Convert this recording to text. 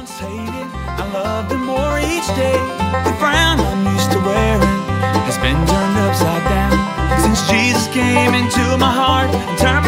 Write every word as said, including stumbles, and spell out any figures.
once hated, I love them more each day. The frown I'm used to wearing has been turned upside down since Jesus came into my heart and turned